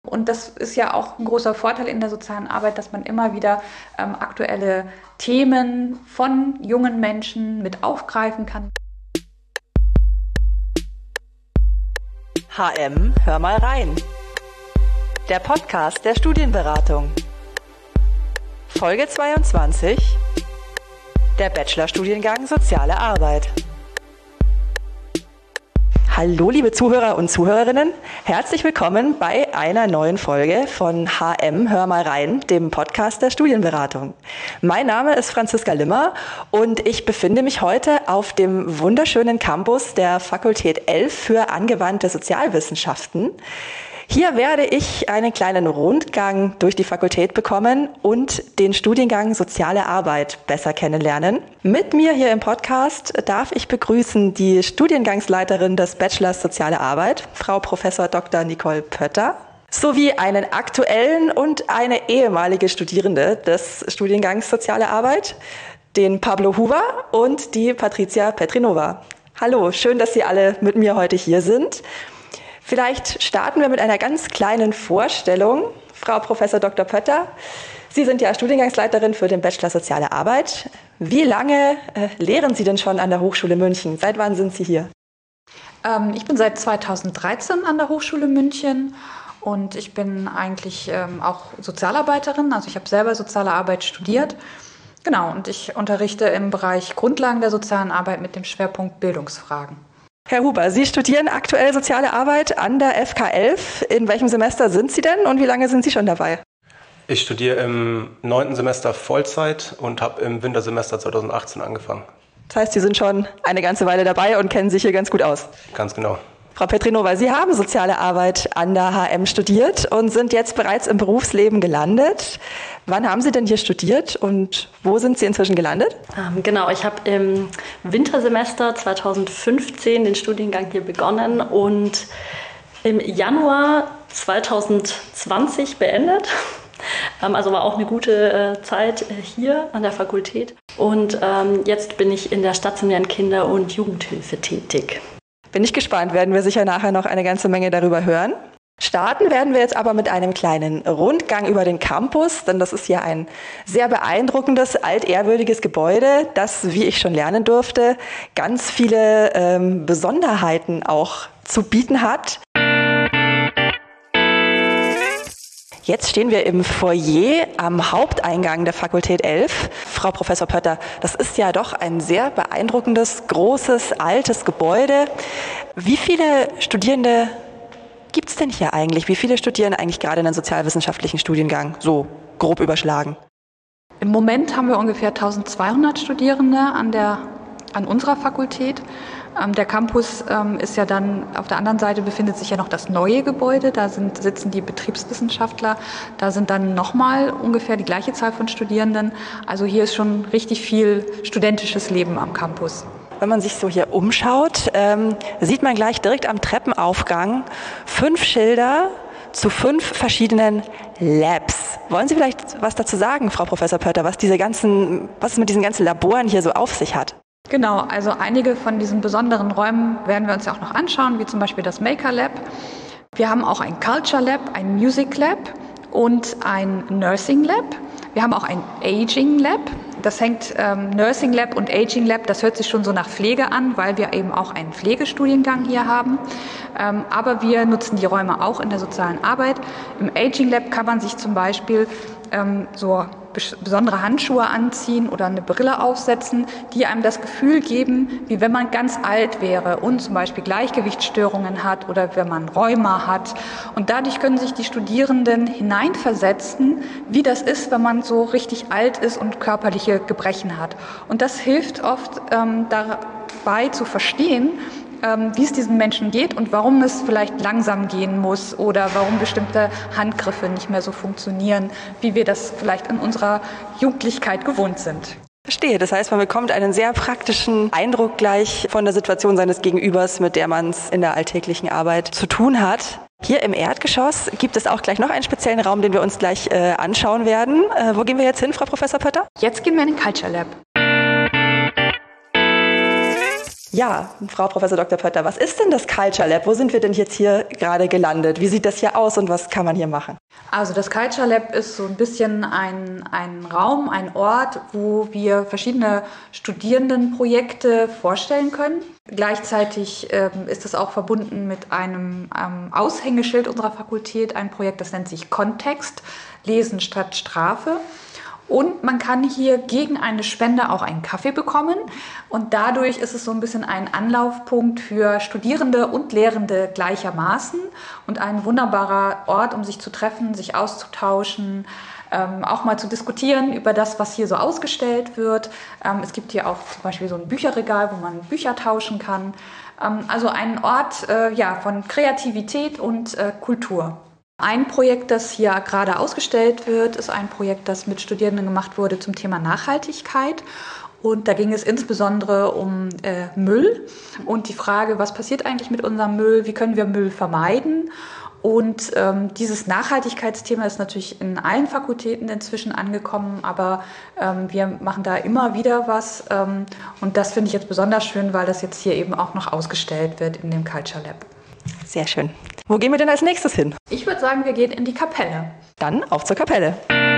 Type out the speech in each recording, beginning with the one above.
Und das ist ja auch ein großer Vorteil in der sozialen Arbeit, dass man immer wieder aktuelle Themen von jungen Menschen mit aufgreifen kann. HM, hör mal rein. Der Podcast der Studienberatung. Folge 22. Der Bachelorstudiengang Soziale Arbeit. Hallo liebe Zuhörer und Zuhörerinnen, herzlich willkommen bei einer neuen Folge von HM Hör mal rein, dem Podcast der Studienberatung. Mein Name ist Franziska Limmer und ich befinde mich heute auf dem wunderschönen Campus der Fakultät 11 für angewandte Sozialwissenschaften. Hier werde ich einen kleinen Rundgang durch die Fakultät bekommen und den Studiengang Soziale Arbeit besser kennenlernen. Mit mir hier im Podcast darf ich begrüßen die Studiengangsleiterin des Bachelors Soziale Arbeit, Frau Prof. Dr. Nicole Pötter, sowie einen aktuellen und eine ehemalige Studierende des Studiengangs Soziale Arbeit, den Pablo Huber und die Patricia Petrinova. Hallo, schön, dass Sie alle mit mir heute hier sind. Vielleicht starten wir mit einer ganz kleinen Vorstellung. Frau Prof. Dr. Pötter, Sie sind ja Studiengangsleiterin für den Bachelor Soziale Arbeit. Wie lange lehren Sie denn schon an der Hochschule München? Seit wann sind Sie hier? Ich bin seit 2013 an der Hochschule München und ich bin eigentlich auch Sozialarbeiterin. Also ich habe selber Soziale Arbeit studiert. Genau, und ich unterrichte im Bereich Grundlagen der sozialen Arbeit mit dem Schwerpunkt Bildungsfragen. Herr Huber, Sie studieren aktuell Soziale Arbeit an der FK 11. In welchem Semester sind Sie denn und wie lange sind Sie schon dabei? Ich studiere im 9. Semester Vollzeit und habe im Wintersemester 2018 angefangen. Das heißt, Sie sind schon eine ganze Weile dabei und kennen sich hier ganz gut aus. Ganz genau. Frau Petrinova, Sie haben Soziale Arbeit an der HM studiert und sind jetzt bereits im Berufsleben gelandet. Wann haben Sie denn hier studiert und wo sind Sie inzwischen gelandet? Genau, ich habe im Wintersemester 2015 den Studiengang hier begonnen und im Januar 2020 beendet. Also war auch eine gute Zeit hier an der Fakultät. Und jetzt bin ich in der stationären Kinder- und Jugendhilfe tätig. Bin ich gespannt, werden wir sicher nachher noch eine ganze Menge darüber hören. Starten werden wir jetzt aber mit einem kleinen Rundgang über den Campus, denn das ist ja ein sehr beeindruckendes, altehrwürdiges Gebäude, das, wie ich schon lernen durfte, ganz viele Besonderheiten auch zu bieten hat. Jetzt stehen wir im Foyer am Haupteingang der Fakultät 11. Frau Professor Pötter, das ist ja doch ein sehr beeindruckendes, großes, altes Gebäude. Wie viele Studierende gibt es denn hier eigentlich? Wie viele studieren eigentlich gerade in den sozialwissenschaftlichen Studiengang? So grob überschlagen. Im Moment haben wir ungefähr 1200 Studierende an unserer Fakultät. Der Campus ist ja dann, auf der anderen Seite befindet sich ja noch das neue Gebäude, da sitzen die Betriebswissenschaftler, da sind dann nochmal ungefähr die gleiche Zahl von Studierenden. Also hier ist schon richtig viel studentisches Leben am Campus. Wenn man sich so hier umschaut, sieht man gleich direkt am Treppenaufgang 5 Schilder zu 5 verschiedenen Labs. Wollen Sie vielleicht was dazu sagen, Frau Professor Pötter, was es mit diesen ganzen Laboren hier so auf sich hat? Genau, also einige von diesen besonderen Räumen werden wir uns ja auch noch anschauen, wie zum Beispiel das Maker Lab. Wir haben auch ein Culture Lab, ein Music Lab und ein Nursing Lab. Wir haben auch ein Aging Lab. Das hängt Nursing Lab und Aging Lab, das hört sich schon so nach Pflege an, weil wir eben auch einen Pflegestudiengang hier haben. Aber wir nutzen die Räume auch in der sozialen Arbeit. Im Aging Lab kann man sich zum Beispiel so besondere Handschuhe anziehen oder eine Brille aufsetzen, die einem das Gefühl geben, wie wenn man ganz alt wäre und zum Beispiel Gleichgewichtsstörungen hat oder wenn man Rheuma hat. Und dadurch können sich die Studierenden hineinversetzen, wie das ist, wenn man so richtig alt ist und körperliche Gebrechen hat. Und das hilft oft dabei zu verstehen, wie es diesen Menschen geht und warum es vielleicht langsam gehen muss oder warum bestimmte Handgriffe nicht mehr so funktionieren, wie wir das vielleicht in unserer Jugendlichkeit gewohnt sind. Verstehe, das heißt, man bekommt einen sehr praktischen Eindruck gleich von der Situation seines Gegenübers, mit der man es in der alltäglichen Arbeit zu tun hat. Hier im Erdgeschoss gibt es auch gleich noch einen speziellen Raum, den wir uns gleich anschauen werden. Wo gehen wir jetzt hin, Frau Professor Pötter? Jetzt gehen wir in den Culture Lab. Ja, Frau Professor Dr. Pötter, was ist denn das Culture Lab? Wo sind wir denn jetzt hier gerade gelandet? Wie sieht das hier aus und was kann man hier machen? Also das Culture Lab ist so ein bisschen ein Raum, ein Ort, wo wir verschiedene Studierendenprojekte vorstellen können. Gleichzeitig ist es auch verbunden mit einem Aushängeschild unserer Fakultät, ein Projekt, das nennt sich Kontext, Lesen statt Strafe. Und man kann hier gegen eine Spende auch einen Kaffee bekommen. Und dadurch ist es so ein bisschen ein Anlaufpunkt für Studierende und Lehrende gleichermaßen und ein wunderbarer Ort, um sich zu treffen, sich auszutauschen, auch mal zu diskutieren über das, was hier so ausgestellt wird. Es gibt hier auch zum Beispiel so ein Bücherregal, wo man Bücher tauschen kann. Also ein Ort von Kreativität und Kultur. Ein Projekt, das hier gerade ausgestellt wird, ist ein Projekt, das mit Studierenden gemacht wurde zum Thema Nachhaltigkeit. Und da ging es insbesondere um Müll und die Frage, was passiert eigentlich mit unserem Müll, wie können wir Müll vermeiden? Und dieses Nachhaltigkeitsthema ist natürlich in allen Fakultäten inzwischen angekommen, aber wir machen da immer wieder was. Und das finde ich jetzt besonders schön, weil das jetzt hier eben auch noch ausgestellt wird in dem Culture Lab. Sehr schön. Wo gehen wir denn als nächstes hin? Ich würde sagen, wir gehen in die Kapelle. Dann auf zur Kapelle.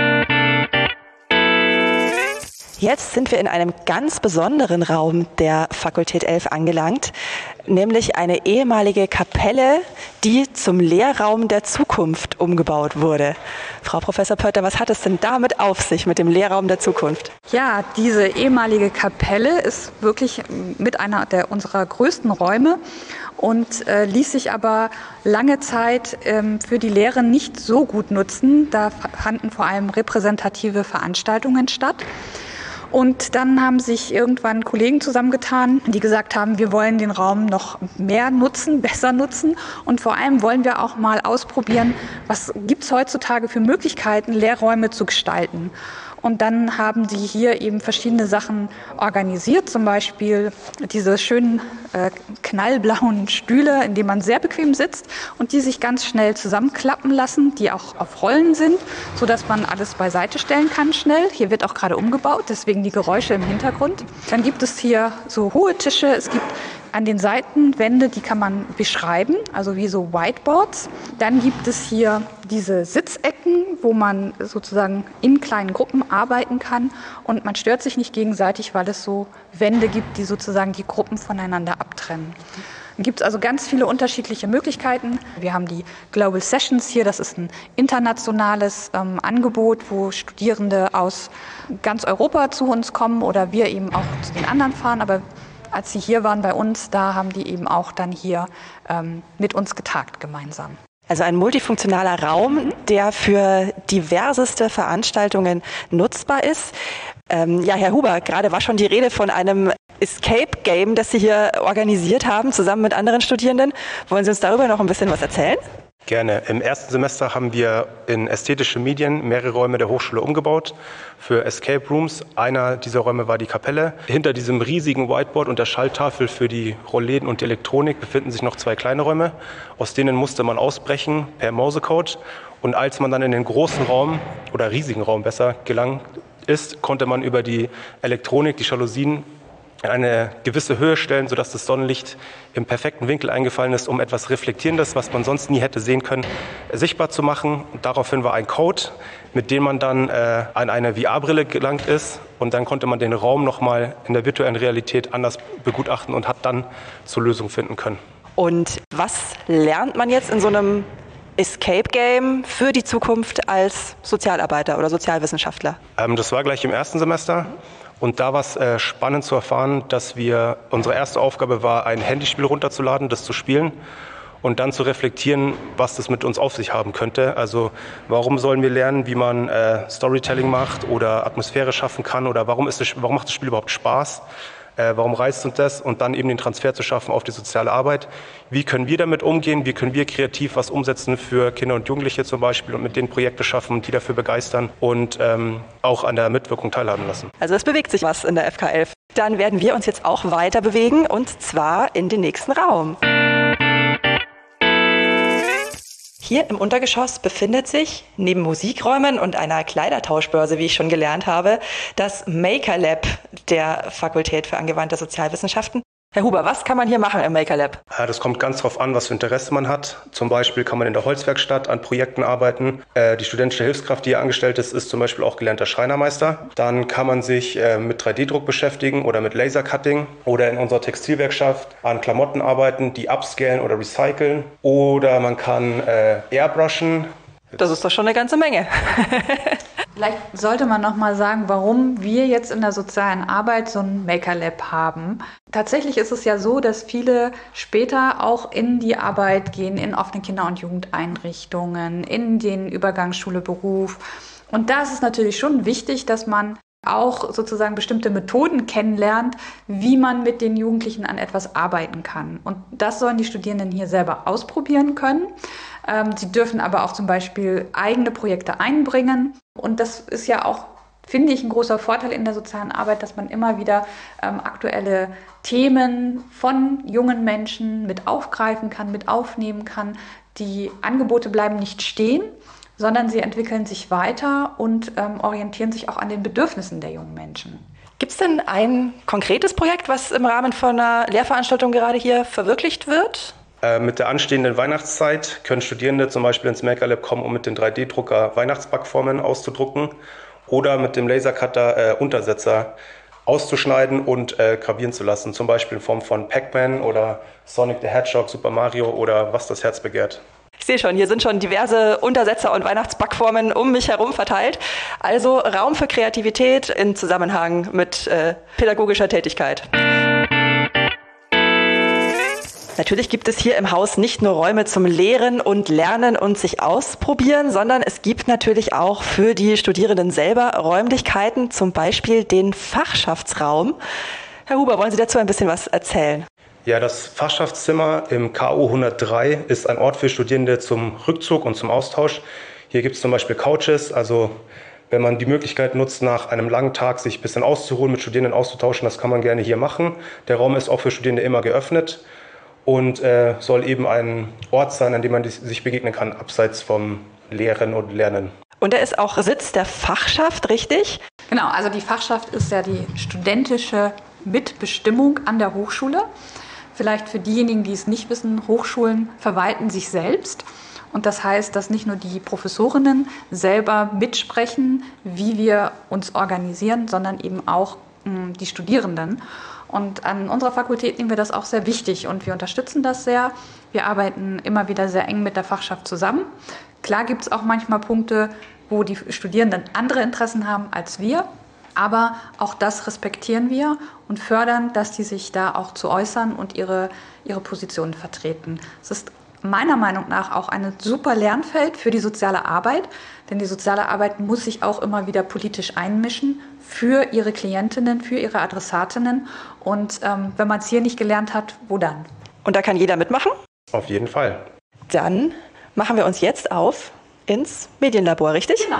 Jetzt sind wir in einem ganz besonderen Raum der Fakultät 11 angelangt, nämlich eine ehemalige Kapelle, die zum Lehrraum der Zukunft umgebaut wurde. Frau Professor Pötter, was hat es denn damit auf sich mit dem Lehrraum der Zukunft? Ja, diese ehemalige Kapelle ist wirklich mit einer unserer größten Räume und ließ sich aber lange Zeit für die Lehre nicht so gut nutzen. Da fanden vor allem repräsentative Veranstaltungen statt. Und dann haben sich irgendwann Kollegen zusammengetan, die gesagt haben, wir wollen den Raum noch mehr nutzen, besser nutzen und vor allem wollen wir auch mal ausprobieren, was gibt es heutzutage für Möglichkeiten, Lehrräume zu gestalten. Und dann haben sie hier eben verschiedene Sachen organisiert, zum Beispiel diese schönen knallblauen Stühle, in denen man sehr bequem sitzt und die sich ganz schnell zusammenklappen lassen, die auch auf Rollen sind, sodass man alles beiseite stellen kann schnell. Hier wird auch gerade umgebaut, deswegen die Geräusche im Hintergrund. Dann gibt es hier so hohe Tische, es gibt an den Seiten Wände, die kann man beschreiben, also wie so Whiteboards. Dann gibt es hier diese Sitzecken, wo man sozusagen in kleinen Gruppen arbeiten kann und man stört sich nicht gegenseitig, weil es so Wände gibt, die sozusagen die Gruppen voneinander abtrennen. Dann gibt es also ganz viele unterschiedliche Möglichkeiten. Wir haben die Global Sessions hier, das ist ein internationales Angebot, wo Studierende aus ganz Europa zu uns kommen oder wir eben auch zu den anderen fahren, aber als sie hier waren bei uns, da haben die eben auch dann hier mit uns getagt gemeinsam. Also ein multifunktionaler Raum, der für diverseste Veranstaltungen nutzbar ist. Herr Huber, gerade war schon die Rede von einem Escape Game, das Sie hier organisiert haben, zusammen mit anderen Studierenden. Wollen Sie uns darüber noch ein bisschen was erzählen? Gerne. Im ersten Semester haben wir in ästhetische Medien mehrere Räume der Hochschule umgebaut für Escape Rooms. Einer dieser Räume war die Kapelle. Hinter diesem riesigen Whiteboard und der Schalltafel für die Rollläden und die Elektronik befinden sich noch 2 kleine Räume. Aus denen musste man ausbrechen per Morsecode. Und als man dann in den großen Raum oder riesigen Raum besser gelangt ist, konnte man über die Elektronik, die Jalousien, in eine gewisse Höhe stellen, sodass das Sonnenlicht im perfekten Winkel eingefallen ist, um etwas Reflektierendes, was man sonst nie hätte sehen können, sichtbar zu machen. Und daraufhin war ein Code, mit dem man dann an eine VR-Brille gelangt ist und dann konnte man den Raum nochmal in der virtuellen Realität anders begutachten und hat dann zur Lösung finden können. Und was lernt man jetzt in so einem Escape Game für die Zukunft als Sozialarbeiter oder Sozialwissenschaftler? Das war gleich im ersten Semester. Und da war es spannend zu erfahren, dass unsere erste Aufgabe war, ein Handyspiel runterzuladen, das zu spielen und dann zu reflektieren, was das mit uns auf sich haben könnte. Also warum sollen wir lernen, wie man Storytelling macht oder Atmosphäre schaffen kann oder warum macht das Spiel überhaupt Spaß? Warum reizt uns das? Und dann eben den Transfer zu schaffen auf die soziale Arbeit. Wie können wir damit umgehen? Wie können wir kreativ was umsetzen für Kinder und Jugendliche zum Beispiel und mit denen Projekte schaffen und die dafür begeistern und auch an der Mitwirkung teilhaben lassen? Also es bewegt sich was in der FK 11. Dann werden wir uns jetzt auch weiter bewegen und zwar in den nächsten Raum. Hier im Untergeschoss befindet sich neben Musikräumen und einer Kleidertauschbörse, wie ich schon gelernt habe, das Maker Lab der Fakultät für angewandte Sozialwissenschaften. Herr Huber, was kann man hier machen im Maker Lab? Ja, das kommt ganz drauf an, was für Interesse man hat. Zum Beispiel kann man in der Holzwerkstatt an Projekten arbeiten. Die studentische Hilfskraft, die hier angestellt ist, ist zum Beispiel auch gelernter Schreinermeister. Dann kann man sich mit 3D-Druck beschäftigen oder mit Lasercutting oder in unserer Textilwerkstatt an Klamotten arbeiten, die upscalen oder recyceln. Oder man kann airbrushen. Das ist doch schon eine ganze Menge. Vielleicht sollte man noch mal sagen, warum wir jetzt in der sozialen Arbeit so ein Maker Lab haben. Tatsächlich ist es ja so, dass viele später auch in die Arbeit gehen, in offene Kinder- und Jugendeinrichtungen, in den Übergang Schule-Beruf. Und da ist es natürlich schon wichtig, dass man auch sozusagen bestimmte Methoden kennenlernt, wie man mit den Jugendlichen an etwas arbeiten kann. Und das sollen die Studierenden hier selber ausprobieren können. Sie dürfen aber auch zum Beispiel eigene Projekte einbringen. Und das ist ja auch, finde ich, ein großer Vorteil in der sozialen Arbeit, dass man immer wieder aktuelle Themen von jungen Menschen mit aufgreifen kann, mit aufnehmen kann. Die Angebote bleiben nicht stehen, sondern sie entwickeln sich weiter und orientieren sich auch an den Bedürfnissen der jungen Menschen. Gibt es denn ein konkretes Projekt, was im Rahmen von einer Lehrveranstaltung gerade hier verwirklicht wird? Mit der anstehenden Weihnachtszeit können Studierende zum Beispiel ins Maker Lab kommen, um mit dem 3D-Drucker Weihnachtsbackformen auszudrucken oder mit dem Lasercutter Untersetzer auszuschneiden und gravieren zu lassen, zum Beispiel in Form von Pac-Man oder Sonic the Hedgehog, Super Mario oder was das Herz begehrt. Ich sehe schon, hier sind schon diverse Untersetzer und Weihnachtsbackformen um mich herum verteilt. Also Raum für Kreativität in Zusammenhang mit pädagogischer Tätigkeit. Natürlich gibt es hier im Haus nicht nur Räume zum Lehren und Lernen und sich ausprobieren, sondern es gibt natürlich auch für die Studierenden selber Räumlichkeiten, zum Beispiel den Fachschaftsraum. Herr Huber, wollen Sie dazu ein bisschen was erzählen? Ja, das Fachschaftszimmer im KO 103 ist ein Ort für Studierende zum Rückzug und zum Austausch. Hier gibt es zum Beispiel Couches, also wenn man die Möglichkeit nutzt, nach einem langen Tag sich ein bisschen auszuruhen, mit Studierenden auszutauschen, das kann man gerne hier machen. Der Raum ist auch für Studierende immer geöffnet und soll eben ein Ort sein, an dem man sich begegnen kann, abseits vom Lehren und Lernen. Und er ist auch Sitz der Fachschaft, richtig? Genau, also die Fachschaft ist ja die studentische Mitbestimmung an der Hochschule. Vielleicht für diejenigen, die es nicht wissen, Hochschulen verwalten sich selbst. Und das heißt, dass nicht nur die Professorinnen selber mitsprechen, wie wir uns organisieren, sondern eben auch die Studierenden. Und an unserer Fakultät nehmen wir das auch sehr wichtig und wir unterstützen das sehr. Wir arbeiten immer wieder sehr eng mit der Fachschaft zusammen. Klar gibt es auch manchmal Punkte, wo die Studierenden andere Interessen haben als wir. Aber auch das respektieren wir und fördern, dass die sich da auch zu äußern und ihre Positionen vertreten. Es ist meiner Meinung nach auch ein super Lernfeld für die soziale Arbeit, denn die soziale Arbeit muss sich auch immer wieder politisch einmischen für ihre Klientinnen, für ihre Adressatinnen. Und wenn man es hier nicht gelernt hat, wo dann? Und da kann jeder mitmachen? Auf jeden Fall. Dann machen wir uns jetzt auf ins Medienlabor, richtig? Genau.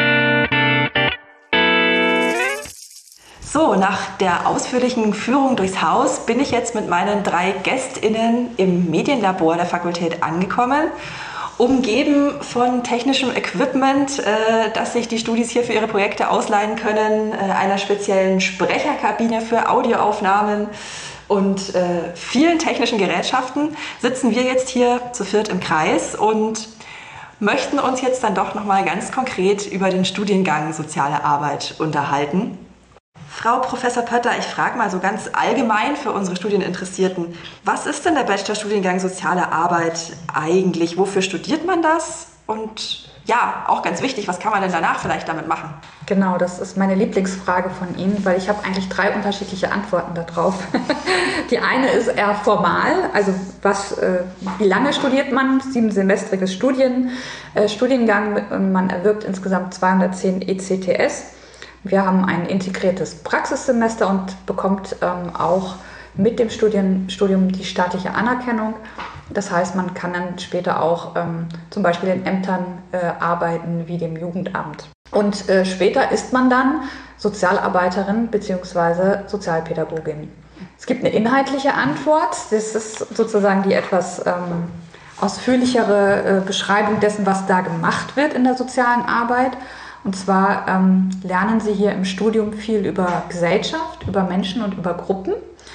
So, nach der ausführlichen Führung durchs Haus bin ich jetzt mit meinen 3 GästInnen im Medienlabor der Fakultät angekommen, umgeben von technischem Equipment, das sich die Studis hier für ihre Projekte ausleihen können, einer speziellen Sprecherkabine für Audioaufnahmen und vielen technischen Gerätschaften, sitzen wir jetzt hier zu viert im Kreis und möchten uns jetzt dann doch nochmal ganz konkret über den Studiengang Soziale Arbeit unterhalten. Frau Professor Pötter, ich frage mal so ganz allgemein für unsere Studieninteressierten, was ist denn der Bachelorstudiengang Soziale Arbeit eigentlich? Wofür studiert man das? Und ja, auch ganz wichtig, was kann man denn danach vielleicht damit machen? Genau, das ist meine Lieblingsfrage von Ihnen, weil ich habe eigentlich 3 unterschiedliche Antworten darauf. Die eine ist eher formal, also wie lange studiert man? 7-semestriges Studiengang, man erwirbt insgesamt 210 ECTS. Wir haben ein integriertes Praxissemester und bekommt auch mit dem Studium die staatliche Anerkennung. Das heißt, man kann dann später auch zum Beispiel in Ämtern arbeiten wie dem Jugendamt. Und später ist man dann Sozialarbeiterin bzw. Sozialpädagogin. Es gibt eine inhaltliche Antwort. Das ist sozusagen die etwas ausführlichere Beschreibung dessen, was da gemacht wird in der sozialen Arbeit. Und zwar lernen Sie hier im Studium viel über Gesellschaft, über Menschen und über Gruppen.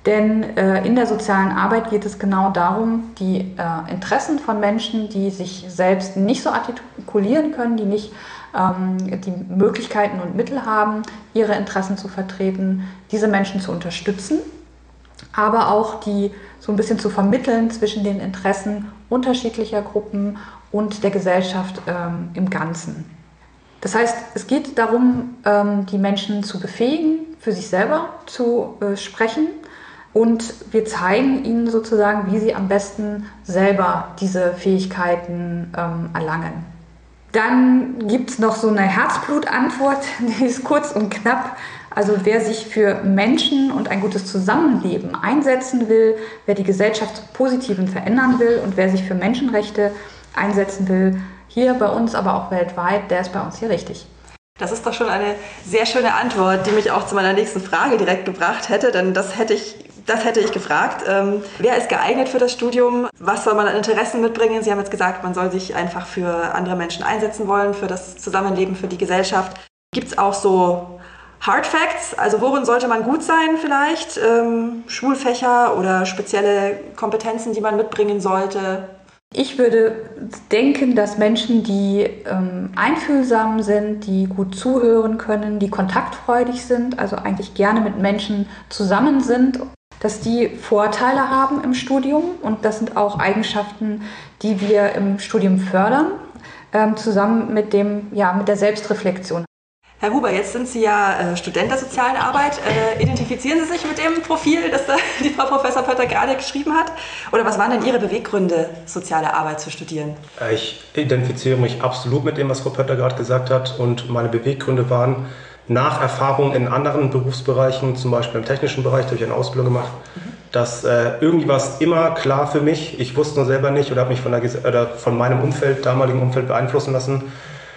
Denn in der sozialen Arbeit geht es genau darum, die Interessen von Menschen, die sich selbst nicht so artikulieren können, die nicht die Möglichkeiten und Mittel haben, ihre Interessen zu vertreten, diese Menschen zu unterstützen, aber auch die so ein bisschen zu vermitteln zwischen den Interessen unterschiedlicher Gruppen und der Gesellschaft im Ganzen. Das heißt, es geht darum, die Menschen zu befähigen, für sich selber zu sprechen. Und wir zeigen ihnen sozusagen, wie sie am besten selber diese Fähigkeiten erlangen. Dann gibt es noch so eine Herzblutantwort, die ist kurz und knapp. Also wer sich für Menschen und ein gutes Zusammenleben einsetzen will, wer die Gesellschaft zum Positiven verändern will und wer sich für Menschenrechte einsetzen will, hier bei uns, aber auch weltweit, der ist bei uns hier richtig. Das ist doch schon eine sehr schöne Antwort, die mich auch zu meiner nächsten Frage direkt gebracht hätte, denn das hätte ich gefragt. Wer ist geeignet für das Studium? Was soll man an Interessen mitbringen? Sie haben jetzt gesagt, man soll sich einfach für andere Menschen einsetzen wollen, für das Zusammenleben, für die Gesellschaft. Gibt es auch so Hard Facts? Also worin sollte man gut sein vielleicht? Schulfächer oder spezielle Kompetenzen, die man mitbringen sollte? Ich würde denken, dass Menschen, die einfühlsam sind, die gut zuhören können, die kontaktfreudig sind, also eigentlich gerne mit Menschen zusammen sind, dass die Vorteile haben im Studium. Und das sind auch Eigenschaften, die wir im Studium fördern, zusammen mit der Selbstreflexion. Herr Huber, jetzt sind Sie ja Student der sozialen Arbeit. Identifizieren Sie sich mit dem Profil, das die Frau Professor Pötter gerade geschrieben hat? Oder was waren denn Ihre Beweggründe, soziale Arbeit zu studieren? Ich identifiziere mich absolut mit dem, was Frau Pötter gerade gesagt hat. Und meine Beweggründe waren nach Erfahrungen in anderen Berufsbereichen, zum Beispiel im technischen Bereich, da habe ich eine Ausbildung gemacht, dass irgendwie war es immer klar für mich. Ich wusste nur selber nicht oder habe mich von meinem damaligen Umfeld beeinflussen lassen.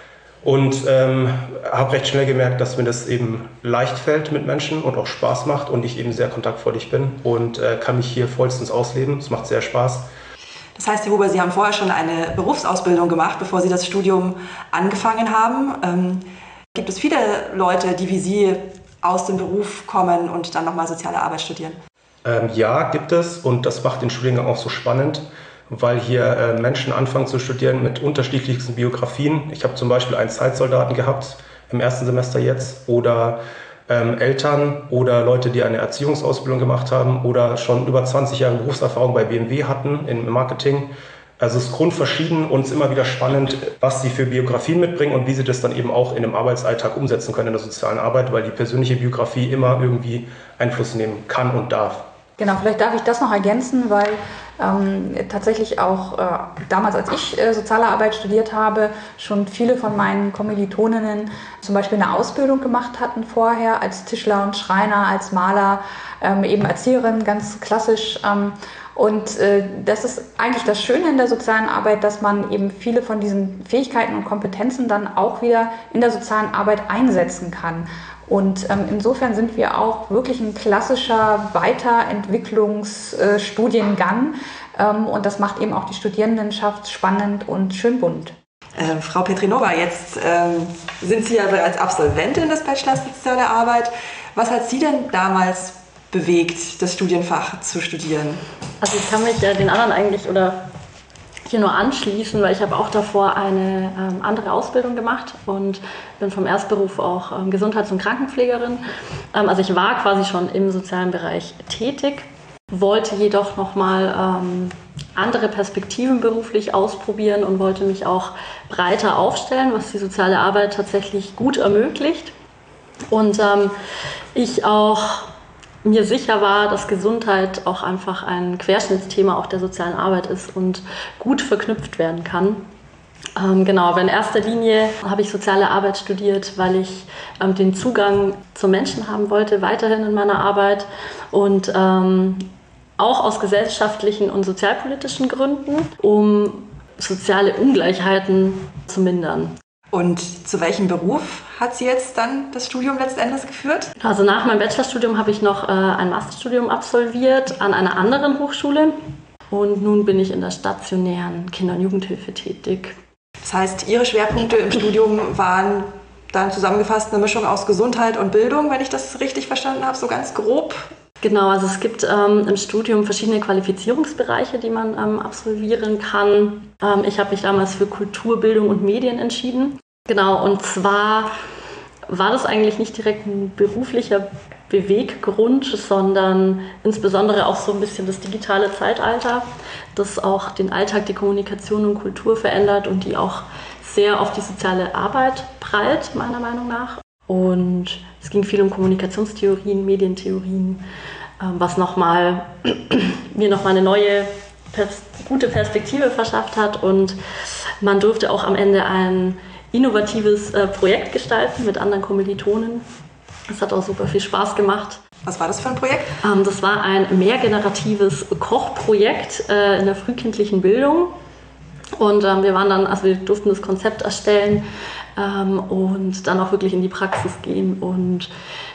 Und habe recht schnell gemerkt, dass mir das eben leicht fällt mit Menschen und auch Spaß macht und ich eben sehr kontaktfreudig bin und kann mich hier vollstens ausleben. Es macht sehr Spaß. Das heißt, Herr Huber, Sie haben vorher schon eine Berufsausbildung gemacht, bevor Sie das Studium angefangen haben. Gibt es viele Leute, die wie Sie aus dem Beruf kommen und dann nochmal soziale Arbeit studieren? Ja, gibt es, und das macht den Studiengang auch so spannend, weil hier Menschen anfangen zu studieren mit unterschiedlichsten Biografien. Ich habe zum Beispiel einen Zeitsoldaten gehabt im ersten Semester jetzt oder Eltern oder Leute, die eine Erziehungsausbildung gemacht haben oder schon über 20 Jahre Berufserfahrung bei BMW hatten im Marketing. Also es ist grundverschieden und es ist immer wieder spannend, was sie für Biografien mitbringen und wie sie das dann eben auch in dem Arbeitsalltag umsetzen können in der sozialen Arbeit, weil die persönliche Biografie immer irgendwie Einfluss nehmen kann und darf. Genau, vielleicht darf ich das noch ergänzen, weil tatsächlich auch damals, als ich soziale Arbeit studiert habe, schon viele von meinen Kommilitoninnen zum Beispiel eine Ausbildung gemacht hatten vorher als Tischler und Schreiner, als Maler, eben Erzieherin, ganz klassisch. Und das ist eigentlich das Schöne in der sozialen Arbeit, dass man eben viele von diesen Fähigkeiten und Kompetenzen dann auch wieder in der sozialen Arbeit einsetzen kann. Und insofern sind wir auch wirklich ein klassischer Weiterentwicklungsstudiengang und das macht eben auch die Studierendenschaft spannend und schön bunt. Frau Petrinova, jetzt sind Sie ja bereits Absolventin des Bachelors Soziale Arbeit. Was hat Sie denn damals bewegt, das Studienfach zu studieren? Also ich kann mich ja den anderen eigentlich hier nur anschließen, weil ich habe auch davor eine andere Ausbildung gemacht und bin vom Erstberuf auch Gesundheits- und Krankenpflegerin. Also ich war quasi schon im sozialen Bereich tätig, wollte jedoch nochmal andere Perspektiven beruflich ausprobieren und wollte mich auch breiter aufstellen, was die soziale Arbeit tatsächlich gut ermöglicht. Und ich auch mir sicher war, dass Gesundheit auch einfach ein Querschnittsthema auch der sozialen Arbeit ist und gut verknüpft werden kann. Genau, aber in erster Linie habe ich soziale Arbeit studiert, weil ich den Zugang zum Menschen haben wollte, weiterhin in meiner Arbeit und auch aus gesellschaftlichen und sozialpolitischen Gründen, um soziale Ungleichheiten zu mindern. Und zu welchem Beruf hat Sie jetzt dann das Studium letztendlich geführt? Also nach meinem Bachelorstudium habe ich noch ein Masterstudium absolviert an einer anderen Hochschule und nun bin ich in der stationären Kinder- und Jugendhilfe tätig. Das heißt, Ihre Schwerpunkte im Studium waren dann zusammengefasst eine Mischung aus Gesundheit und Bildung, wenn ich das richtig verstanden habe, so ganz grob? Genau, also es gibt im Studium verschiedene Qualifizierungsbereiche, die man absolvieren kann. Ich habe mich damals für Kultur, Bildung und Medien entschieden. Genau, und zwar war das eigentlich nicht direkt ein beruflicher Beweggrund, sondern insbesondere auch so ein bisschen das digitale Zeitalter, das auch den Alltag, die Kommunikation und Kultur verändert und die auch sehr auf die soziale Arbeit prallt, meiner Meinung nach. Und es ging viel um Kommunikationstheorien, Medientheorien, was mir nochmal eine neue, gute Perspektive verschafft hat. Und man durfte auch am Ende ein innovatives Projekt gestalten mit anderen Kommilitonen. Das hat auch super viel Spaß gemacht. Was war das für ein Projekt? Das war ein mehrgeneratives Kochprojekt in der frühkindlichen Bildung. Und wir durften das Konzept erstellen und dann auch wirklich in die Praxis gehen und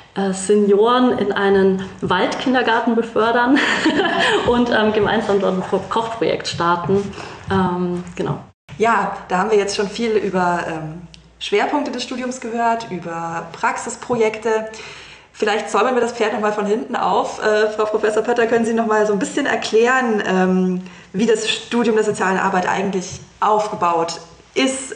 Senioren in einen Waldkindergarten befördern und gemeinsam dort ein Kochprojekt starten. Genau. Ja, da haben wir jetzt schon viel über Schwerpunkte des Studiums gehört, über Praxisprojekte. Vielleicht säumen wir das Pferd nochmal von hinten auf. Frau Professor Pötter, können Sie noch mal so ein bisschen erklären, wie das Studium der sozialen Arbeit eigentlich aufgebaut ist,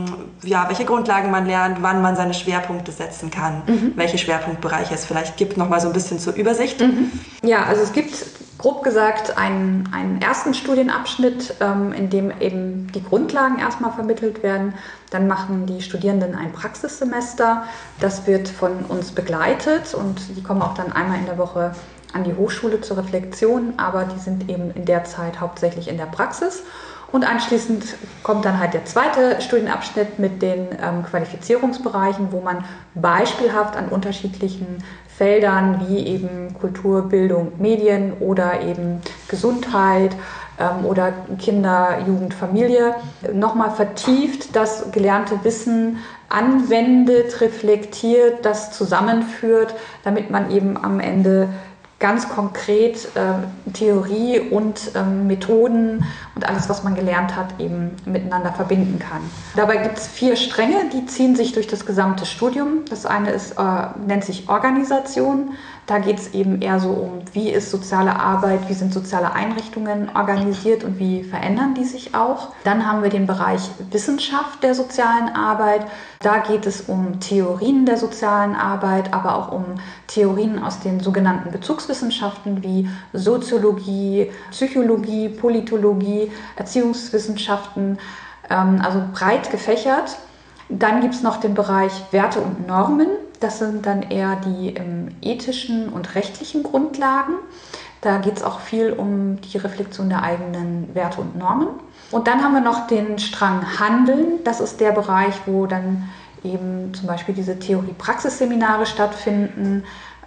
welche Grundlagen man lernt, wann man seine Schwerpunkte setzen kann, welche Schwerpunktbereiche es vielleicht gibt, noch mal so ein bisschen zur Übersicht. Ja, also es gibt grob gesagt einen ersten Studienabschnitt, in dem eben die Grundlagen erstmal vermittelt werden. Dann machen die Studierenden ein Praxissemester. Das wird von uns begleitet und die kommen auch dann einmal in der Woche an die Hochschule zur Reflexion, aber die sind eben in der Zeit hauptsächlich in der Praxis. Und anschließend kommt dann halt der zweite Studienabschnitt mit den Qualifizierungsbereichen, wo man beispielhaft an unterschiedlichen Feldern wie eben Kultur, Bildung, Medien oder eben Gesundheit oder Kinder, Jugend, Familie nochmal vertieft das gelernte Wissen anwendet, reflektiert, das zusammenführt, damit man eben am Ende ganz konkret Theorie und Methoden und alles, was man gelernt hat, eben miteinander verbinden kann. Dabei gibt es 4 Stränge, die ziehen sich durch das gesamte Studium. Das eine ist, nennt sich Organisation. Da geht es eben eher so um, wie ist soziale Arbeit, wie sind soziale Einrichtungen organisiert und wie verändern die sich auch. Dann haben wir den Bereich Wissenschaft der sozialen Arbeit. Da geht es um Theorien der sozialen Arbeit, aber auch um Theorien aus den sogenannten Bezugswissenschaften wie Soziologie, Psychologie, Politologie, Erziehungswissenschaften, also breit gefächert. Dann gibt es noch den Bereich Werte und Normen. Das sind dann eher die ethischen und rechtlichen Grundlagen. Da geht es auch viel um die Reflexion der eigenen Werte und Normen. Und dann haben wir noch den Strang Handeln. Das ist der Bereich, wo dann eben zum Beispiel diese Theorie-Praxisseminare stattfinden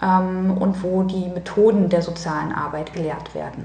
und wo die Methoden der sozialen Arbeit gelehrt werden.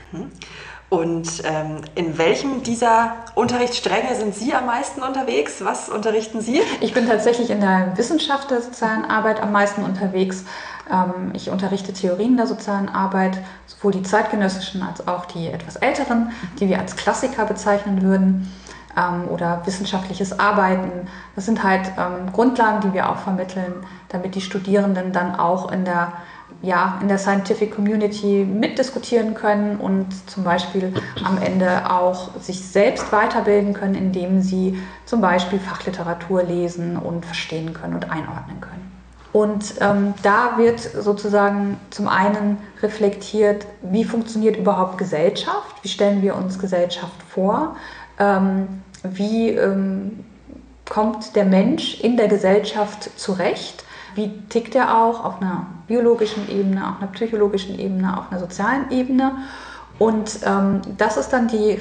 Und in welchem dieser Unterrichtsstränge sind Sie am meisten unterwegs? Was unterrichten Sie? Ich bin tatsächlich in der Wissenschaft der sozialen Arbeit am meisten unterwegs. Ich unterrichte Theorien der sozialen Arbeit, sowohl die zeitgenössischen als auch die etwas älteren, die wir als Klassiker bezeichnen würden, oder wissenschaftliches Arbeiten. Das sind halt Grundlagen, die wir auch vermitteln, damit die Studierenden dann auch in der Scientific Community mitdiskutieren können und zum Beispiel am Ende auch sich selbst weiterbilden können, indem sie zum Beispiel Fachliteratur lesen und verstehen können und einordnen können. Und da wird sozusagen zum einen reflektiert, wie funktioniert überhaupt Gesellschaft, wie stellen wir uns Gesellschaft vor, wie kommt der Mensch in der Gesellschaft zurecht, wie tickt er auch auf einer biologischen Ebene, auf einer psychologischen Ebene, auf einer sozialen Ebene. Und das ist dann die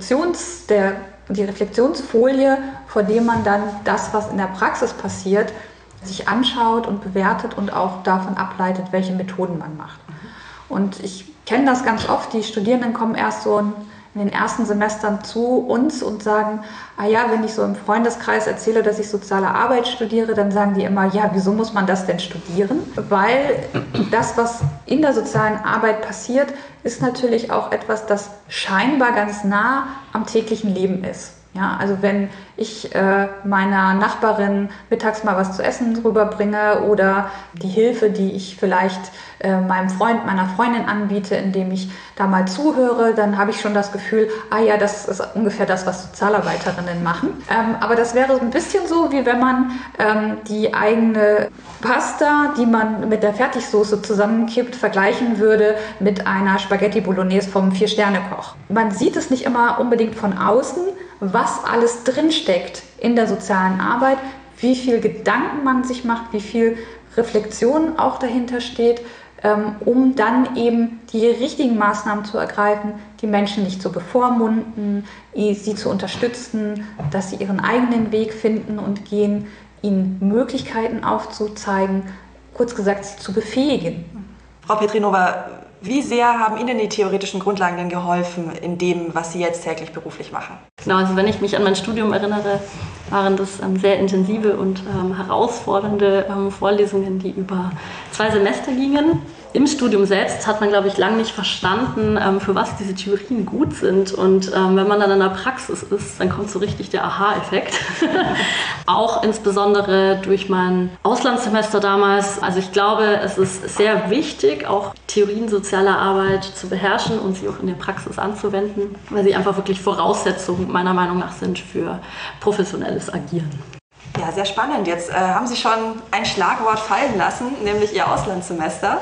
Reflexionsfolie, vor der man dann das, was in der Praxis passiert, sich anschaut und bewertet und auch davon ableitet, welche Methoden man macht. Und ich kenne das ganz oft, die Studierenden kommen erst so in den ersten Semestern zu uns und sagen, wenn ich so im Freundeskreis erzähle, dass ich soziale Arbeit studiere, dann sagen die immer, ja, wieso muss man das denn studieren? Weil das, was in der sozialen Arbeit passiert, ist natürlich auch etwas, das scheinbar ganz nah am täglichen Leben ist. Ja, also wenn ich meiner Nachbarin mittags mal was zu essen rüberbringe oder die Hilfe, die ich vielleicht meinem Freund, meiner Freundin anbiete, indem ich da mal zuhöre, dann habe ich schon das Gefühl, das ist ungefähr das, was Sozialarbeiterinnen machen. Aber das wäre ein bisschen so, wie wenn man die eigene Pasta, die man mit der Fertigsoße zusammenkippt, vergleichen würde mit einer Spaghetti Bolognese vom 4-Sterne-Koch. Man sieht es nicht immer unbedingt von außen, was alles drinsteckt in der sozialen Arbeit, wie viel Gedanken man sich macht, wie viel Reflexion auch dahinter steht, um dann eben die richtigen Maßnahmen zu ergreifen, die Menschen nicht zu bevormunden, sie zu unterstützen, dass sie ihren eigenen Weg finden und gehen, ihnen Möglichkeiten aufzuzeigen, kurz gesagt, sie zu befähigen. Frau Petrinova, wie sehr haben Ihnen die theoretischen Grundlagen denn geholfen in dem, was Sie jetzt täglich beruflich machen? Genau, also wenn ich mich an mein Studium erinnere, waren das sehr intensive und herausfordernde Vorlesungen, die über 2 Semester gingen. Im Studium selbst hat man, glaube ich, lange nicht verstanden, für was diese Theorien gut sind. Und wenn man dann in der Praxis ist, dann kommt so richtig der Aha-Effekt. Auch insbesondere durch mein Auslandssemester damals. Also ich glaube, es ist sehr wichtig, auch Theorien sozialer Arbeit zu beherrschen und sie auch in der Praxis anzuwenden, weil sie einfach wirklich Voraussetzungen meiner Meinung nach sind für professionelles Agieren. Ja, sehr spannend. Jetzt haben Sie schon ein Schlagwort fallen lassen, nämlich Ihr Auslandssemester.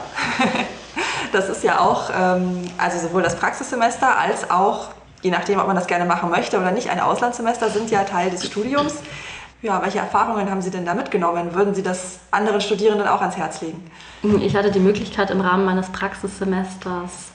Das ist ja auch, also sowohl das Praxissemester als auch, je nachdem, ob man das gerne machen möchte oder nicht, ein Auslandssemester sind ja Teil des Studiums. Ja, welche Erfahrungen haben Sie denn da mitgenommen? Würden Sie das anderen Studierenden auch ans Herz legen? Ich hatte die Möglichkeit, im Rahmen meines Praxissemesters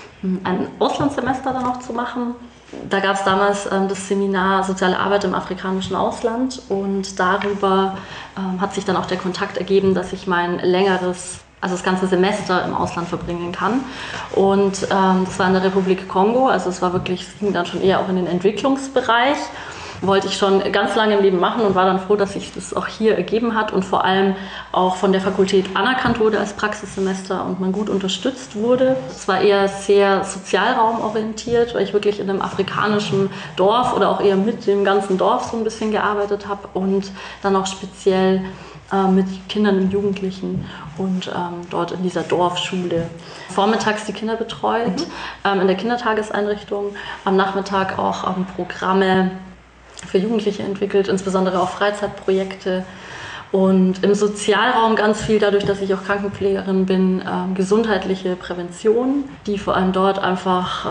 ein Auslandssemester dann noch zu machen. Da gab es damals das Seminar Soziale Arbeit im afrikanischen Ausland und darüber hat sich dann auch der Kontakt ergeben, dass ich mein längeres, also das ganze Semester im Ausland verbringen kann. Und das war in der Republik Kongo, also es ging dann schon eher auch in den Entwicklungsbereich. Wollte ich schon ganz lange im Leben machen und war dann froh, dass sich das auch hier ergeben hat und vor allem auch von der Fakultät anerkannt wurde als Praxissemester und man gut unterstützt wurde. Es war eher sehr sozialraumorientiert, weil ich wirklich in einem afrikanischen Dorf oder auch eher mit dem ganzen Dorf so ein bisschen gearbeitet habe und dann auch speziell mit Kindern und Jugendlichen und dort in dieser Dorfschule vormittags die Kinder betreut, in der Kindertageseinrichtung, am Nachmittag auch Programme für Jugendliche entwickelt, insbesondere auch Freizeitprojekte und im Sozialraum ganz viel, dadurch, dass ich auch Krankenpflegerin bin, gesundheitliche Prävention, die vor allem dort einfach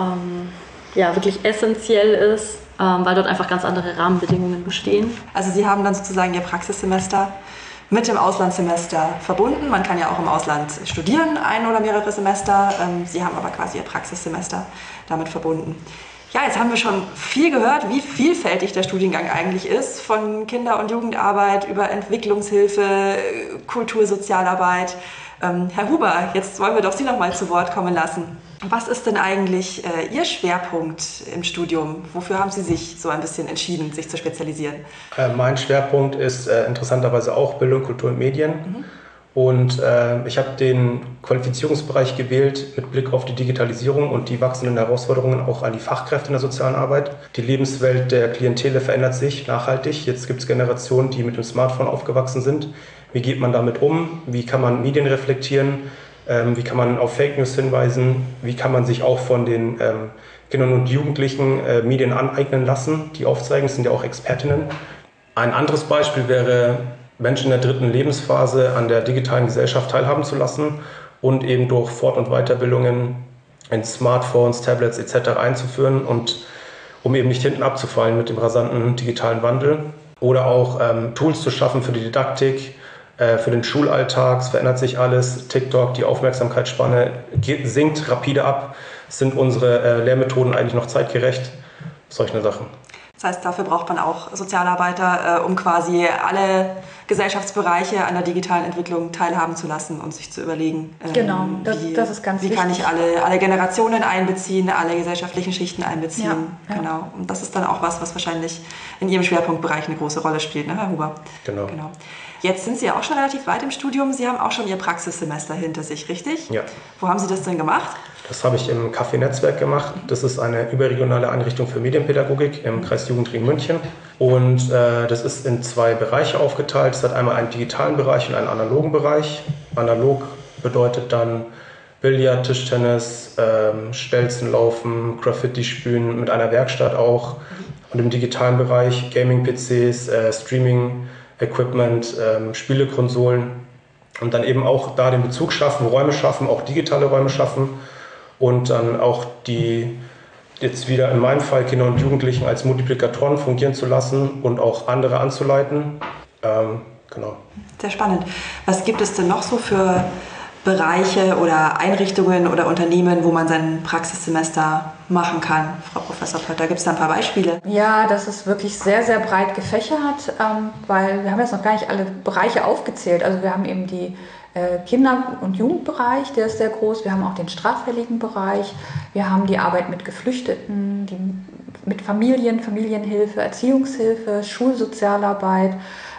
wirklich essentiell ist, weil dort einfach ganz andere Rahmenbedingungen bestehen. Also Sie haben dann sozusagen Ihr Praxissemester mit dem Auslandssemester verbunden. Man kann ja auch im Ausland studieren, ein oder mehrere Semester. Sie haben aber quasi Ihr Praxissemester damit verbunden. Ja, jetzt haben wir schon viel gehört, wie vielfältig der Studiengang eigentlich ist, von Kinder- und Jugendarbeit über Entwicklungshilfe, Kultursozialarbeit. Herr Huber, jetzt wollen wir doch Sie noch mal zu Wort kommen lassen. Was ist denn eigentlich Ihr Schwerpunkt im Studium? Wofür haben Sie sich so ein bisschen entschieden, sich zu spezialisieren? Mein Schwerpunkt ist interessanterweise auch Bildung, Kultur und Medien. Und ich habe den Qualifizierungsbereich gewählt mit Blick auf die Digitalisierung und die wachsenden Herausforderungen auch an die Fachkräfte in der sozialen Arbeit. Die Lebenswelt der Klientele verändert sich nachhaltig. Jetzt gibt es Generationen, die mit dem Smartphone aufgewachsen sind. Wie geht man damit um? Wie kann man Medien reflektieren? Wie kann man auf Fake News hinweisen? Wie kann man sich auch von den Kindern und Jugendlichen Medien aneignen lassen, die aufzeigen? Das sind ja auch Expertinnen. Ein anderes Beispiel wäre, Menschen in der 3. Lebensphase an der digitalen Gesellschaft teilhaben zu lassen und eben durch Fort- und Weiterbildungen in Smartphones, Tablets etc. einzuführen und um eben nicht hinten abzufallen mit dem rasanten digitalen Wandel. Oder auch Tools zu schaffen für die Didaktik, für den Schulalltag. Es verändert sich alles. TikTok, die Aufmerksamkeitsspanne sinkt rapide ab. Sind unsere Lehrmethoden eigentlich noch zeitgerecht? Solche Sachen. Das heißt, dafür braucht man auch Sozialarbeiter, um quasi alle Gesellschaftsbereiche an der digitalen Entwicklung teilhaben zu lassen und sich zu überlegen, genau, das ist ganz wichtig. Wie kann ich alle Generationen einbeziehen, alle gesellschaftlichen Schichten einbeziehen. Ja. Genau. Und das ist dann auch was wahrscheinlich in Ihrem Schwerpunktbereich eine große Rolle spielt, ne, Herr Huber? Genau. Jetzt sind Sie ja auch schon relativ weit im Studium. Sie haben auch schon Ihr Praxissemester hinter sich, richtig? Ja. Wo haben Sie das denn gemacht? Das habe ich im Café-Netzwerk gemacht. Das ist eine überregionale Einrichtung für Medienpädagogik im Kreis Jugendring München. Und das ist in 2 Bereiche aufgeteilt. Es hat einmal einen digitalen Bereich und einen analogen Bereich. Analog bedeutet dann Billard, Tischtennis, Stelzenlaufen, Graffiti-Spülen mit einer Werkstatt auch. Und im digitalen Bereich Gaming-PCs, Streaming-Equipment, Spielekonsolen. Und dann eben auch da den Bezug schaffen, Räume schaffen, auch digitale Räume schaffen. Und dann auch die, jetzt wieder in meinem Fall, Kinder und Jugendlichen als Multiplikatoren fungieren zu lassen und auch andere anzuleiten. Genau. Sehr spannend. Was gibt es denn noch so für Bereiche oder Einrichtungen oder Unternehmen, wo man sein Praxissemester machen kann? Frau Professor Pötter, gibt es da ein paar Beispiele? Ja, das ist wirklich sehr, sehr breit gefächert, weil wir haben jetzt noch gar nicht alle Bereiche aufgezählt. Also wir haben eben die Kinder- und Jugendbereich, der ist sehr groß. Wir haben auch den straffälligen Bereich. Wir haben die Arbeit mit Geflüchteten, mit Familien, Familienhilfe, Erziehungshilfe, Schulsozialarbeit.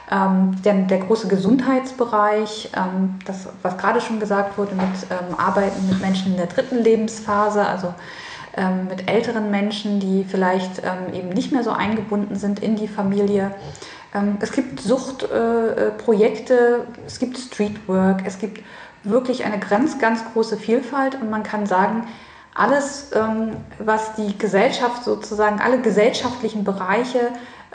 Der große Gesundheitsbereich, das, was gerade schon gesagt wurde, mit Arbeiten mit Menschen in der 3. Lebensphase, also mit älteren Menschen, die vielleicht eben nicht mehr so eingebunden sind in die Familie. Es gibt Suchtprojekte, es gibt Streetwork, es gibt wirklich eine ganz, ganz große Vielfalt und man kann sagen, alles, was die Gesellschaft sozusagen, alle gesellschaftlichen Bereiche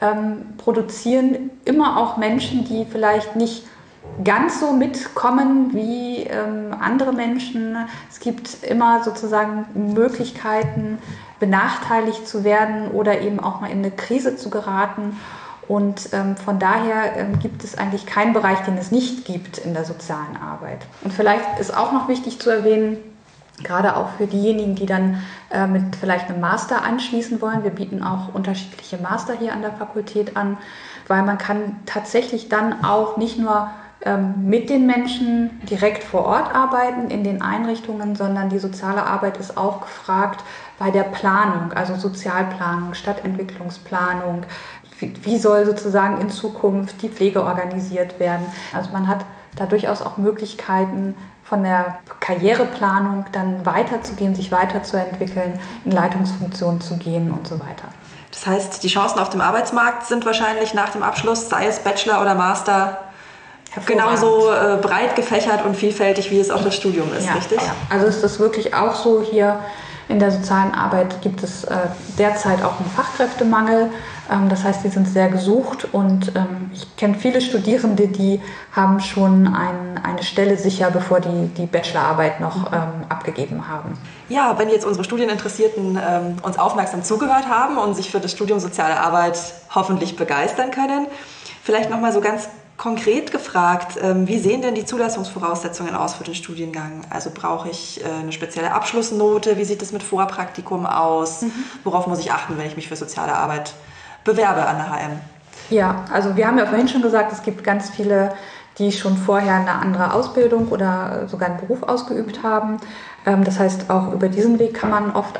produzieren immer auch Menschen, die vielleicht nicht ganz so mitkommen wie andere Menschen. Es gibt immer sozusagen Möglichkeiten, benachteiligt zu werden oder eben auch mal in eine Krise zu geraten. Und von daher gibt es eigentlich keinen Bereich, den es nicht gibt in der sozialen Arbeit. Und vielleicht ist auch noch wichtig zu erwähnen, gerade auch für diejenigen, die dann mit vielleicht einem Master anschließen wollen. Wir bieten auch unterschiedliche Master hier an der Fakultät an, weil man kann tatsächlich dann auch nicht nur mit den Menschen direkt vor Ort arbeiten in den Einrichtungen, sondern die soziale Arbeit ist auch gefragt bei der Planung, also Sozialplanung, Stadtentwicklungsplanung. Wie soll sozusagen in Zukunft die Pflege organisiert werden? Also man hat da durchaus auch Möglichkeiten, von der Karriereplanung dann weiterzugehen, sich weiterzuentwickeln, in Leitungsfunktionen zu gehen und so weiter. Das heißt, die Chancen auf dem Arbeitsmarkt sind wahrscheinlich nach dem Abschluss, sei es Bachelor oder Master, genauso breit gefächert und vielfältig, wie es auch das Studium ist, ja, richtig? Ja. Also ist das wirklich auch so hier in der sozialen Arbeit gibt es derzeit auch einen Fachkräftemangel. Das heißt, die sind sehr gesucht und ich kenne viele Studierende, die haben schon eine Stelle sicher, bevor die Bachelorarbeit noch abgegeben haben. Ja, wenn jetzt unsere Studieninteressierten uns aufmerksam zugehört haben und sich für das Studium Soziale Arbeit hoffentlich begeistern können, vielleicht nochmal so ganz konkret gefragt, wie sehen denn die Zulassungsvoraussetzungen aus für den Studiengang? Also brauche ich eine spezielle Abschlussnote? Wie sieht es mit Vorpraktikum aus? Worauf muss ich achten, wenn ich mich für soziale Arbeit bewerbe an der HM? Ja, also wir haben ja vorhin schon gesagt, es gibt ganz viele, die schon vorher eine andere Ausbildung oder sogar einen Beruf ausgeübt haben. Das heißt, auch über diesen Weg kann man oft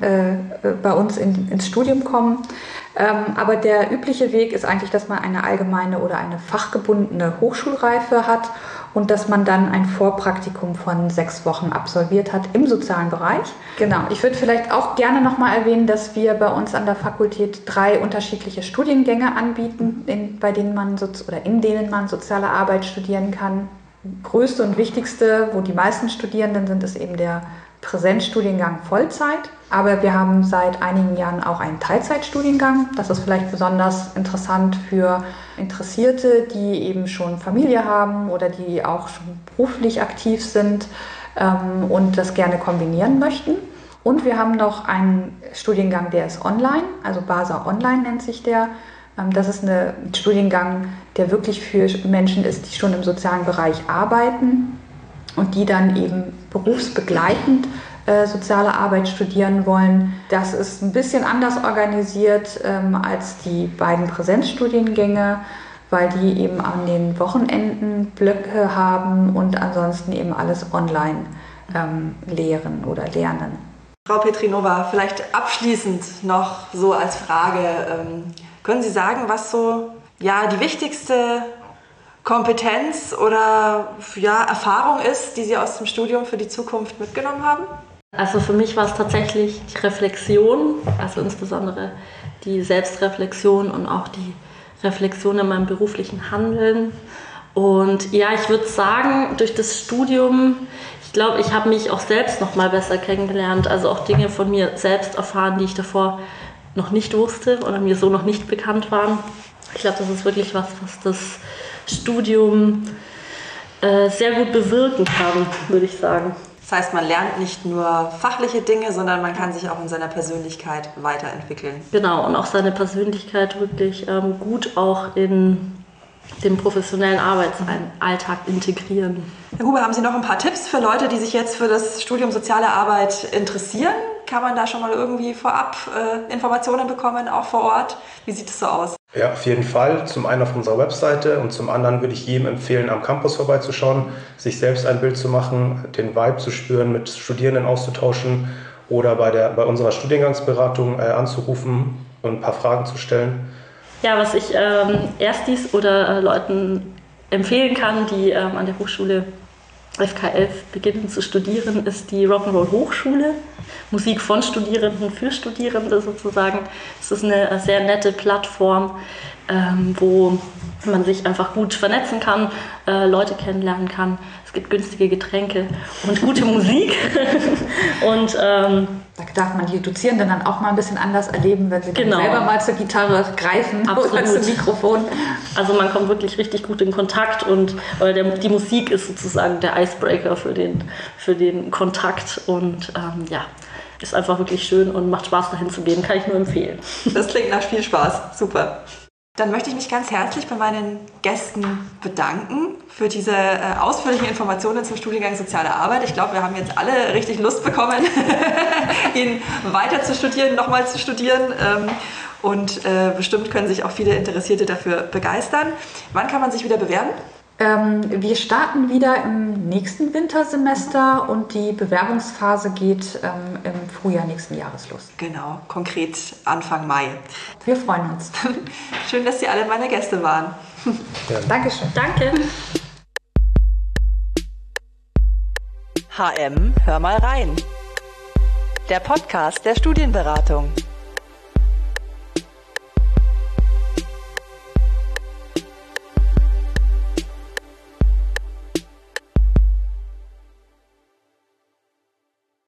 bei uns ins Studium kommen. Aber der übliche Weg ist eigentlich, dass man eine allgemeine oder eine fachgebundene Hochschulreife hat und dass man dann ein Vorpraktikum von 6 Wochen absolviert hat im sozialen Bereich. Genau, ich würde vielleicht auch gerne nochmal erwähnen, dass wir bei uns an der Fakultät 3 unterschiedliche Studiengänge anbieten, in denen man soziale Arbeit studieren kann. Größte und wichtigste, wo die meisten Studierenden sind, ist eben der Präsenzstudiengang Vollzeit. Aber wir haben seit einigen Jahren auch einen Teilzeitstudiengang. Das ist vielleicht besonders interessant für Interessierte, die eben schon Familie haben oder die auch schon beruflich aktiv sind und das gerne kombinieren möchten. Und wir haben noch einen Studiengang, der ist online, also BASA Online nennt sich der. Das ist ein Studiengang, der wirklich für Menschen ist, die schon im sozialen Bereich arbeiten und die dann eben berufsbegleitend soziale Arbeit studieren wollen. Das ist ein bisschen anders organisiert als die beiden Präsenzstudiengänge, weil die eben an den Wochenenden Blöcke haben und ansonsten eben alles online lehren oder lernen. Frau Petrinova, vielleicht abschließend noch so als Frage, können Sie sagen, was so die wichtigste Kompetenz oder Erfahrung ist, die Sie aus dem Studium für die Zukunft mitgenommen haben? Also für mich war es tatsächlich die Reflexion, also insbesondere die Selbstreflexion und auch die Reflexion in meinem beruflichen Handeln. Und ja, ich würde sagen, durch das Studium, ich glaube, ich habe mich auch selbst noch mal besser kennengelernt, also auch Dinge von mir selbst erfahren, die ich davor noch nicht wusste oder mir so noch nicht bekannt waren. Ich glaube, das ist wirklich was das Studium sehr gut bewirken kann, würde ich sagen. Das heißt, man lernt nicht nur fachliche Dinge, sondern man kann sich auch in seiner Persönlichkeit weiterentwickeln. Genau, und auch seine Persönlichkeit wirklich gut auch in den professionellen Arbeitsalltag integrieren. Herr Huber, haben Sie noch ein paar Tipps für Leute, die sich jetzt für das Studium Soziale Arbeit interessieren? Kann man da schon mal irgendwie vorab Informationen bekommen, auch vor Ort? Wie sieht es so aus? Ja, auf jeden Fall. Zum einen auf unserer Webseite und zum anderen würde ich jedem empfehlen, am Campus vorbeizuschauen, sich selbst ein Bild zu machen, den Vibe zu spüren, mit Studierenden auszutauschen oder bei unserer Studiengangsberatung anzurufen und ein paar Fragen zu stellen. Ja, was ich Erstis oder Leuten empfehlen kann, die an der Hochschule FK11 beginnen zu studieren, ist die Rock'n'Roll Hochschule. Musik von Studierenden für Studierende sozusagen. Es ist eine sehr nette Plattform, wo man sich einfach gut vernetzen kann, Leute kennenlernen kann. Es gibt günstige Getränke und gute Musik. Und da darf man die Dozierenden dann auch mal ein bisschen anders erleben, wenn sie dann selber mal zur Gitarre greifen oder zum Mikrofon. Also man kommt wirklich richtig gut in Kontakt und die Musik ist sozusagen der Icebreaker für den Kontakt und ist einfach wirklich schön und macht Spaß, dahin zu gehen, kann ich nur empfehlen. Das klingt nach viel Spaß, super. Dann möchte ich mich ganz herzlich bei meinen Gästen bedanken für diese ausführlichen Informationen zum Studiengang Soziale Arbeit. Ich glaube, wir haben jetzt alle richtig Lust bekommen, ihn weiter zu studieren, nochmal zu studieren. Und bestimmt können sich auch viele Interessierte dafür begeistern. Wann kann man sich wieder bewerben? Wir starten wieder im nächsten Wintersemester und die Bewerbungsphase geht im Frühjahr nächsten Jahres los. Genau, konkret Anfang Mai. Wir freuen uns. Schön, dass Sie alle meine Gäste waren. Ja. Dankeschön. Danke. HM, hör mal rein. Der Podcast der Studienberatung.